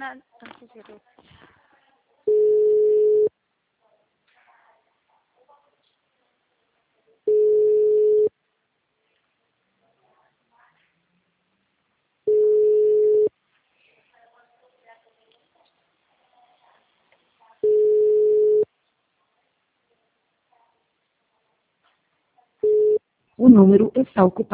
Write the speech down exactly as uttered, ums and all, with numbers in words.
Não, não sei se eu... O número está ocupado.